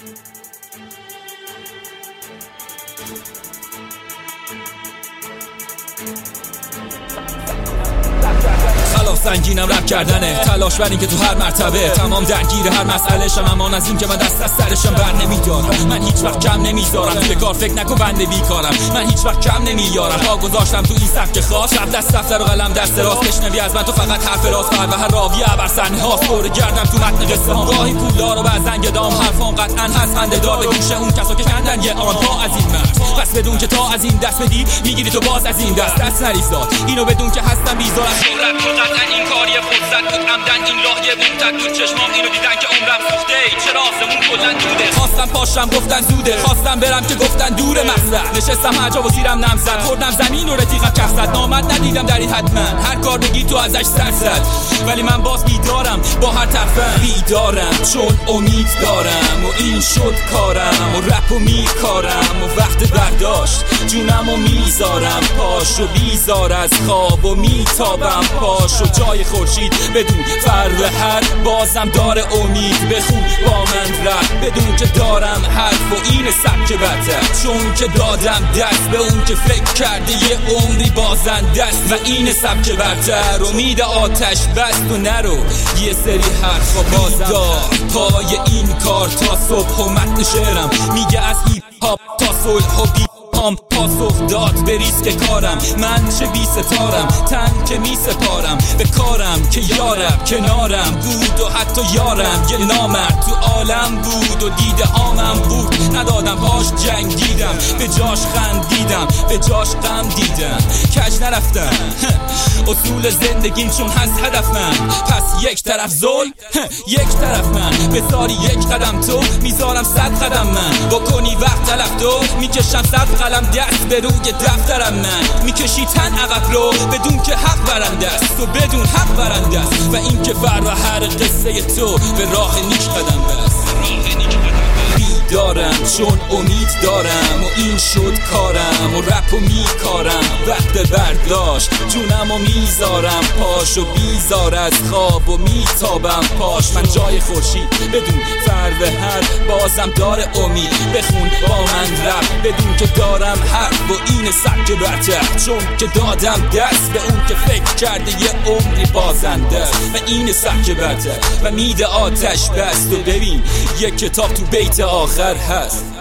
خلاف سنگینم رپ کردنه، تلاش بر این که تو هر مرتبه تمام درگیر هر مسئله شم، امان از این که من دست از سرشم بر نمیدارم. من هیچ وقت کم نمیذارم، توی کار فکر نکن بنده بیکارم. من هیچ وقت کم نمیارم، پا گذاشتم تو این سبک خاص. شب دست دفتر و قلم دست راست، بشنوی از من تو فقط حرف راست. و هر راویه بر صحنه هاست، دور گردم تو متن قصه ها. گاهی پولدار و بعضن گدام، حرفام قطعا هست خنده‌دار به گوش اون کسا که کندن یه آنها از این مرد. پس بدون که تا از این دست بدی میگیری تو باز از این دست نریزاد. اینو بدون که هستم بیزار از شهرت، تو قطعا این کاری فرصت بود عمدن. این راهیه ممتد بود، چشمام اینو دیدن که عمرم سوخته. چرا آسمون کلن دوده، خواستم پاشم گفتن زوده، خواستم برم که گفتن دوره مقصد. نشستم هر جا و زیرم نم زد، خوردم زمین و رفیقم کف زد. نامد ندیدم در این حد من، هر کار بگی تو ازش سر زد. ولی من باز بیدارم با هر طرفم، بیدارم چون امید دارم و این شد کارم. و رپو میکارم و وقت برداشت جونمو میذارم پاش و بیزار از خواب و میتابم پاش و جای خورشید بدون فرق هر بازم داره امید. بخون با من رپ بدون که دارم حرف و این سبک برتر، چون که دادم دست به اون که فکر کرده یه عمری بازنده است. و این سبک برتر امید آتش بست و نرو یه سری حرفا بازم دار پای این کار تا صبح. و متن شعرم میگه از هیپ هاپ تا صلح و بی پاسخ داد به ریسک کارم. من چه بی ستارم، تن که می سپارم به کارم که یارم کنارم بود و حتی یارم یه نامرد تو عالم بود و دیده هامم بود. ندادم باش جنگ دیدم، به جاش خندیدم، به جاش غم دیدم، کج نرفتم. اصول زندگیم چون هست هدف من، پس یک طرف ظلم یک طرف من. بذاری یک قدم تو میذارم 100 قدم من. بکنی وقت تلف تو میکشم 100 قلم دست به روی دفترم من. میکشی تن عقب رو بدون که حق برنده است و بدون حق برنده است. و این که فر و هر قصه تو به راه نیک قدم بست. دارم چون امید دارم و این شد کارم. و رپو میکارم وقت برداشت جونمو میذارم پاش و بیزار از خواب و میتابم پاش. من جای خورشید بدون فرق هر بازم داره امید. بخون با من رپ بدون که دارم حرف و این سبک برتر، چون که دادم دست به اون که فکر کرده یه عمری بازنده است. و این سبک برتر و میده آتش بست. و ببین یک کتاب تو بیت آخر هست،